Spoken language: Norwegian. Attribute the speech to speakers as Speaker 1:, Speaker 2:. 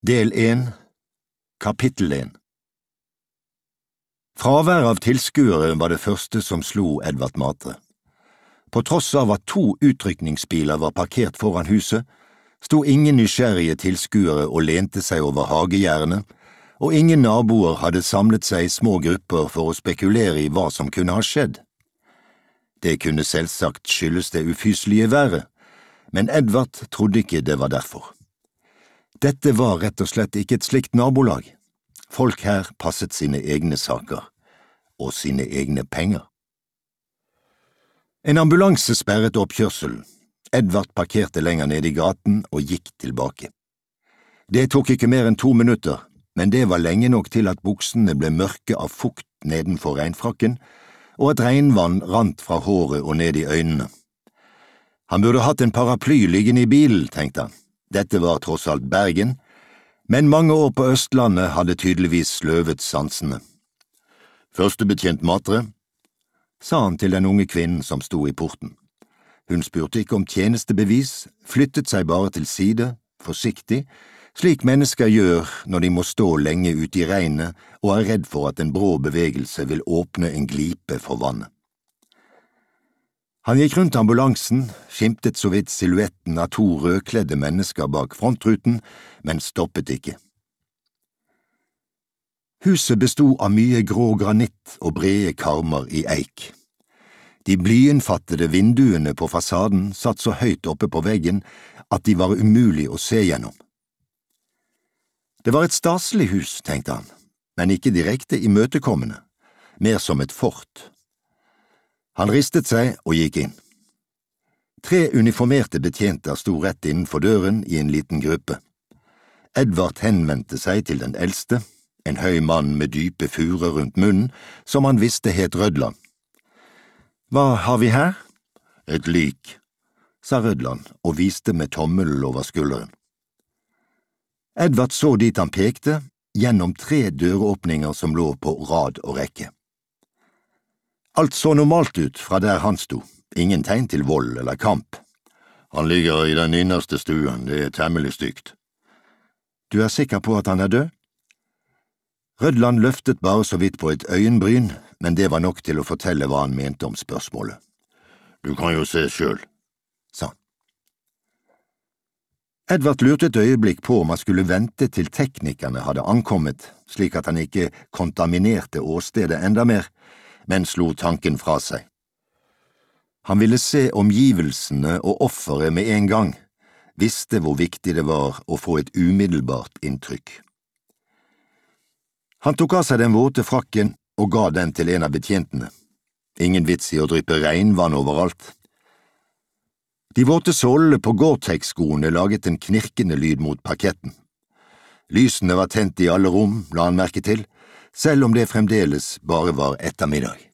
Speaker 1: Del 1, Kapittel 1. Fravær av tilskuere var det første som slo Edvard Matre. På tross av at 2 utrykningsbiler var parkert foran huset, sto ingen nysgjerrige tilskuere og lente seg over hagegjerdene, og ingen naboer hadde samlet seg i små grupper for å spekulere i hva som kunne ha skjedd. Det kunne selvsagt skyldes det ufyselige været, men Edvard trodde ikke det var derfor. Dette var rett og slett ikke et slikt nabolag. Folk her passet sine egne saker, og sine egne penger. En ambulanse sperret oppkjørselen. Edvard parkerte lenger nede i gaten og gikk tilbake. Det tok ikke mer enn 2 minutter, men det var lenge nok til at buksene ble mørke av fukt nedenfor regnfrakken, og at regnvann rant fra håret og ned i øynene. Han burde hatt en paraply liggende i bilen, tenkte han. Dette var tross alt Bergen, men mange år på Østlandet hadde tydeligvis sløvet sansene. «Førstebetjent Matre», sa han til den unge kvinnen som sto i porten. Hun spurte ikke om tjenestebevis, flyttet seg bare til side, forsiktig, slik mennesker gjør når de må stå lenge ute i regnet og er redd for at en brå bevegelse vil åpne en glipe for vannet. Han gikk rundt ambulansen, skimtet så vidt silhuetten av 2 rødkledde mennesker bak frontruten, men stoppet ikke. Huset bestod av mye grå granitt og brede karmer i eik. De blyinnfattede vinduene på fasaden satt så høyt oppe på veggen at de var umulig å se gjennom. Det var et staselig hus, tenkte han, men ikke direkte imøtekommende, mer som et fort. Han ristet seg og gikk inn. 3 uniformerte betjenter sto rett innenfor døren i en liten gruppe. Edvard henvendte seg til den eldste, en høy mann med dype furer rundt munnen, som han visste het Rødland. «Hva har vi her?» «Et lik», sa Rødland og viste med tommelen over skulderen. Edvard så dit han pekte, gjennom 3 døråpninger som lå på rad og rekke. Alt så normalt ut fra der han sto, ingen tegn til vold eller kamp. «Han ligger i den innerste stuen, det er temmelig stygt.» «Du er sikker på at han er død?» Rødland løftet bare så vidt på et øyenbryn, men det var nok til å fortelle hva han mente om spørsmålet. «Du kan jo se selv», sa han. Edvard lurte et øyeblikk på om han skulle vente til teknikerne hadde ankommet, slik at han ikke kontaminerte åstedet enda mer, men slo tanken fra seg. Han ville se omgivelsene og offeret med en gang, visste hvor viktig det var å få et umiddelbart inntrykk. Han tok av seg den våte frakken og ga den til en av betjentene. Ingen vits i å dryppe regnvann overalt. De våte sålene på Gore-Tex-skoene laget en knirkende lyd mot parketten. Lysene var tent i alle rom, la han merke til, selv om det fremdeles bare var ettermiddag.